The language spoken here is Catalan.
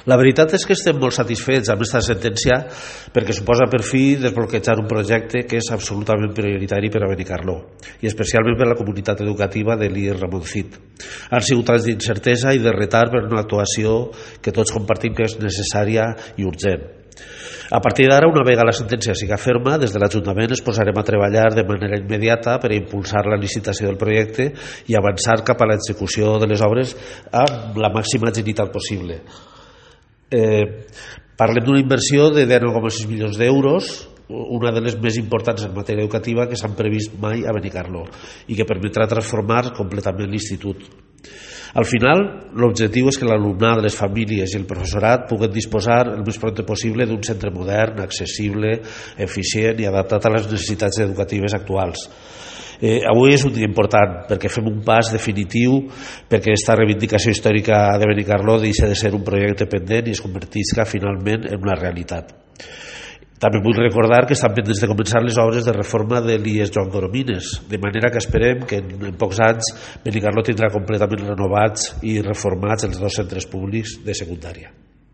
La veritat és que estem molt satisfets amb aquesta sentència perquè suposa per fi desbloquejar un projecte que és absolutament prioritari per a Benicarló i especialment per a la comunitat educativa de l'IES Ramon Cid. Han sigut anys d'incertesa i de retard per una actuació que tots compartim que és necessària i urgent. A partir d'ara, una vegada la sentència siga ferma, des de l'Ajuntament ens posarem a treballar de manera immediata per a impulsar la licitació del projecte i avançar cap a l'execució de les obres amb la màxima agilitat possible. Parlem d'una inversió de 10,6 milions d'euros, una de les més importants en matèria educativa que s'han previst mai a Benicarló i que permetrà transformar completament l'institut. Al final, l'objectiu és que l'alumnat, les famílies i el professorat puguen disposar el més prompte possible d'un centre modern, accessible, eficient i adaptat a les necessitats educatives actuals. Avui és un dia important perquè fem un pas definitiu perquè aquesta reivindicació històrica de Benicarló deixa de ser un projecte pendent i es convertisca finalment en una realitat. També vull recordar que estan pendents de començar les obres de reforma de l'IES Joan Coromines, de manera que esperem que en pocs anys Benicarló tindrà completament renovats i reformats els dos centres públics de secundària.